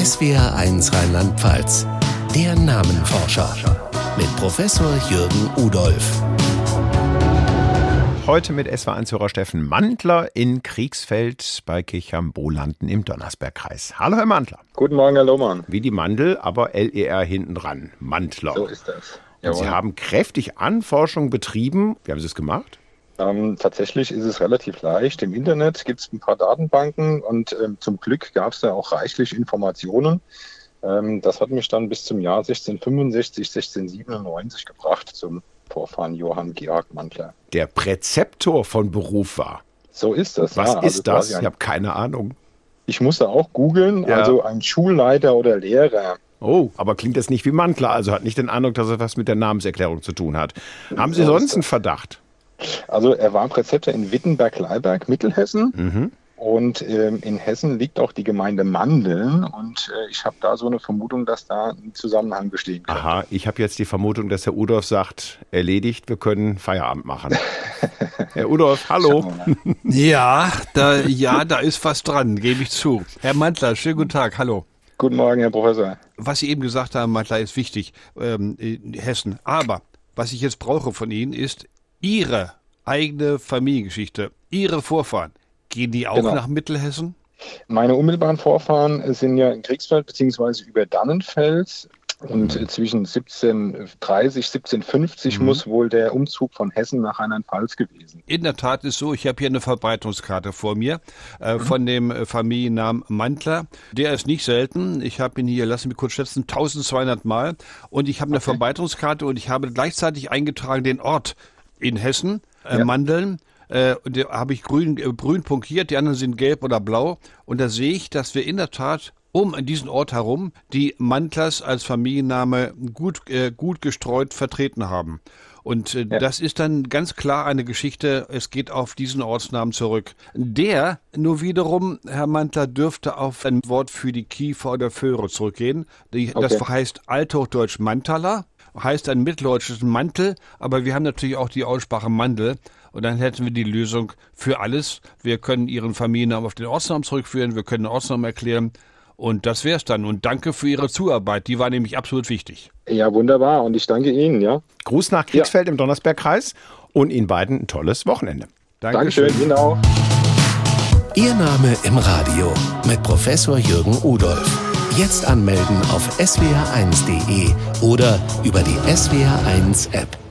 SWR1 Rheinland-Pfalz, der Namenforscher mit Professor Jürgen Udolph. Heute mit SWR1-Hörer Steffen Mandler in Kriegsfeld bei Kirchheim-Bohlanden im Donnersbergkreis. Hallo Herr Mandler. Guten Morgen, Herr Lohmann. Wie die Mandel, aber LER hinten dran. Mandler. So ist das. Und Sie haben kräftig Anforschung betrieben. Wie haben Sie es gemacht? Tatsächlich ist es relativ leicht. Im Internet gibt es ein paar Datenbanken und zum Glück gab es da auch reichlich Informationen. Das hat mich dann bis zum Jahr 1665, 1697 gebracht zum Vorfahren Johann Georg Mandler. Der Präzeptor von Beruf war. So ist das. Was ist das? Ich habe keine Ahnung. Ich musste auch googeln, Ja. Also ein Schulleiter oder Lehrer. Oh, aber klingt das nicht wie Mandler, also hat nicht den Eindruck, dass er was mit der Namenserklärung zu tun hat. Haben Sie sonst einen Verdacht? Also er war Präzeptor in Wittenberg-Leiberg, Mittelhessen. Mhm. Und in Hessen liegt auch die Gemeinde Mandeln und ich habe da so eine Vermutung, dass da ein Zusammenhang bestehen könnte. Aha, ich habe jetzt die Vermutung, dass Herr Udolph sagt, erledigt, wir können Feierabend machen. Herr Udolph, hallo. Ja, da ist was dran, gebe ich zu. Herr Mandler, schönen guten Tag, hallo. Guten Morgen, Herr Professor. Was Sie eben gesagt haben, Mandler, ist wichtig, Hessen. Aber was ich jetzt brauche von Ihnen ist Ihre eigene Familiengeschichte, Ihre Vorfahren. Gehen die auch nach Mittelhessen? Meine unmittelbaren Vorfahren sind ja in Kriegsfeld bzw. über Dannenfeld. Und zwischen 1730, 1750 muss wohl der Umzug von Hessen nach Rheinland-Pfalz gewesen. In der Tat ist so, ich habe hier eine Verbreitungskarte vor mir von dem Familiennamen Mandler. Der ist nicht selten. Ich habe ihn hier, lassen Sie mich kurz schätzen, 1200 Mal. Und ich habe eine Verbreitungskarte und ich habe gleichzeitig eingetragen den Ort in Hessen, Mandeln. Und da habe ich grün punkiert, die anderen sind gelb oder blau. Und da sehe ich, dass wir in der Tat diesen Ort herum die Mandlers als Familienname gut gestreut vertreten haben. Und das ist dann ganz klar eine Geschichte, es geht auf diesen Ortsnamen zurück. Der nur wiederum, Herr Mandler, dürfte auf ein Wort für die Kiefer oder Föhre zurückgehen. Das heißt althochdeutsch Mantaler, heißt ein mitteldeutsches Mantel, aber wir haben natürlich auch die Aussprache Mandel. Und dann hätten wir die Lösung für alles. Wir können Ihren Familiennamen auf den Ortsnamen zurückführen, wir können den Ortsnamen erklären. Und das wär's dann. Und danke für Ihre Zuarbeit. Die war nämlich absolut wichtig. Ja, wunderbar. Und ich danke Ihnen, ja. Gruß nach Kriegsfeld im Donnersbergkreis und Ihnen beiden ein tolles Wochenende. Dankeschön, Ihnen auch. Ihr Name im Radio mit Professor Jürgen Udolph. Jetzt anmelden auf swr1.de oder über die SWR1 App.